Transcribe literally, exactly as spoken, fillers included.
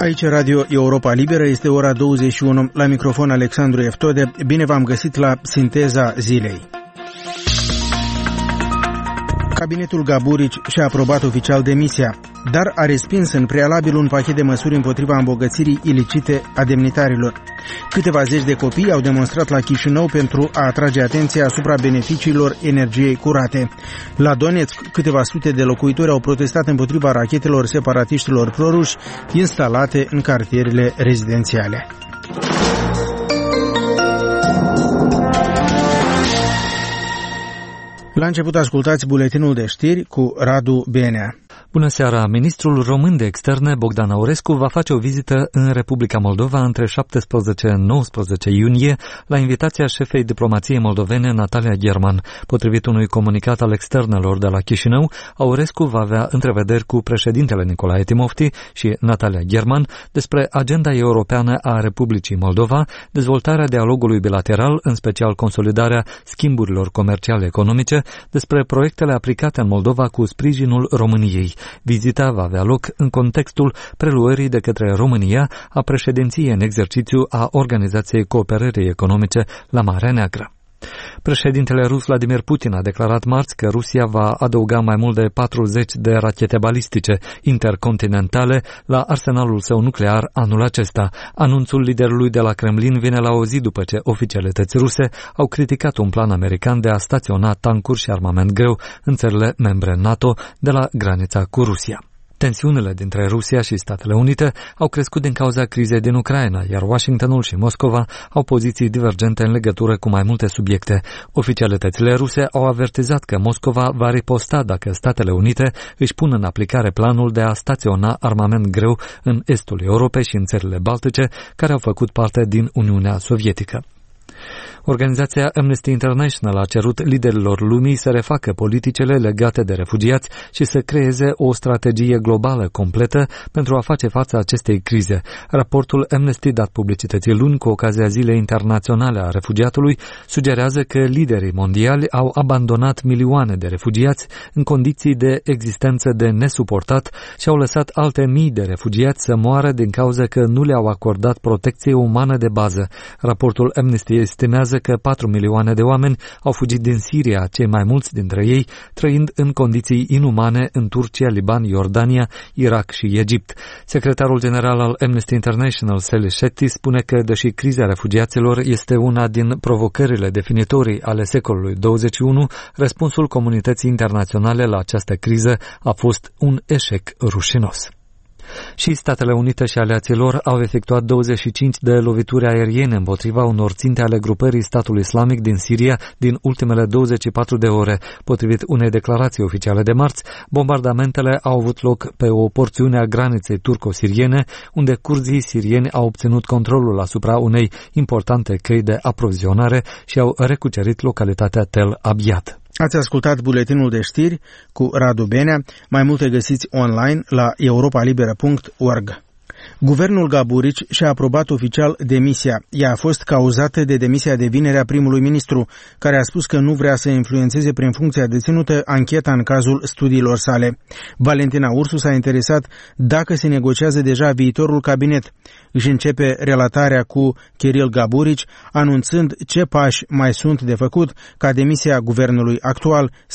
Aici Radio Europa Liberă, este ora douăzeci și unu, la microfon Alexandru Eftode. Bine v-am găsit la Sinteza Zilei. Cabinetul Gaburici și-a aprobat oficial demisia, dar a respins în prealabil un pachet de măsuri împotriva îmbogățirii ilicite a demnitarilor. Câteva zeci de copii au demonstrat la Chișinău pentru a atrage atenția asupra beneficiilor energiei curate. La Donetsk, câteva sute de locuitori au protestat împotriva rachetelor separatiștilor proruși instalate în cartierele rezidențiale. La început ascultați buletinul de știri cu Radu Benea. Bună seara! Ministrul român de externe, Bogdan Aurescu, va face o vizită în Republica Moldova între șaptesprezece - nouăsprezece iunie la invitația șefei diplomației moldovene, Natalia German. Potrivit unui comunicat al externelor de la Chișinău, Aurescu va avea întrevederi cu președintele Nicolae Timofti și Natalia German despre agenda europeană a Republicii Moldova, dezvoltarea dialogului bilateral, în special consolidarea schimburilor comerciale economice, despre proiectele aplicate în Moldova cu sprijinul României. Vizita va avea loc în contextul preluării de către România a președinției în exercițiu a Organizației Cooperării Economice la Marea Neagră. Președintele rus Vladimir Putin a declarat marți că Rusia va adăuga mai mult de patruzeci de rachete balistice intercontinentale la arsenalul său nuclear anul acesta. Anunțul liderului de la Kremlin vine la o zi după ce oficialități ruse au criticat un plan american de a staționa tancuri și armament greu în țările membre NATO de la granița cu Rusia. Tensiunile dintre Rusia și Statele Unite au crescut din cauza crizei din Ucraina, iar Washingtonul și Moscova au poziții divergente în legătură cu mai multe subiecte. Oficialitățile ruse au avertizat că Moscova va riposta dacă Statele Unite își pun în aplicare planul de a staționa armament greu în estul Europei și în țările baltice, care au făcut parte din Uniunea Sovietică. Organizația Amnesty International a cerut liderilor lumii să refacă politicile legate de refugiați și să creeze o strategie globală completă pentru a face față acestei crize. Raportul Amnesty dat publicității luni cu ocazia Zilei Internaționale a Refugiatului sugerează că liderii mondiali au abandonat milioane de refugiați în condiții de existență de nesuportat și au lăsat alte mii de refugiați să moară din cauza că nu le-au acordat protecție umană de bază. Raportul Amnesty estimează că patru milioane de oameni au fugit din Siria, cei mai mulți dintre ei trăind în condiții inumane în Turcia, Liban, Iordania, Irak și Egipt. Secretarul general al Amnesty International, Sally Shetty, spune că, deși criza refugiaților este una din provocările definitorii ale secolului douăzeci și unu, răspunsul comunității internaționale la această criză a fost un eșec rușinos. Și Statele Unite și aliații lor au efectuat douăzeci și cinci de lovituri aeriene împotriva unor ținte ale grupării Statul Islamic din Siria din ultimele douăzeci și patru de ore. Potrivit unei declarații oficiale de marți, bombardamentele au avut loc pe o porțiune a graniței turco-siriene, unde curzii sirieni au obținut controlul asupra unei importante căi de aprovizionare și au recucerit localitatea Tel Abyad. Ați ascultat buletinul de știri cu Radu Benea. Mai multe găsiți online la europa liberă punct org. Guvernul Gaburici și-a aprobat oficial demisia. Ea a fost cauzată de demisia de vineri a primului ministru, care a spus că nu vrea să influențeze prin funcția deținută ancheta în cazul studiilor sale. Valentina Ursu s-a interesat dacă se negociază deja viitorul cabinet. Își începe relatarea cu Kiril Gaburici, anunțând ce pași mai sunt de făcut ca demisia guvernului actual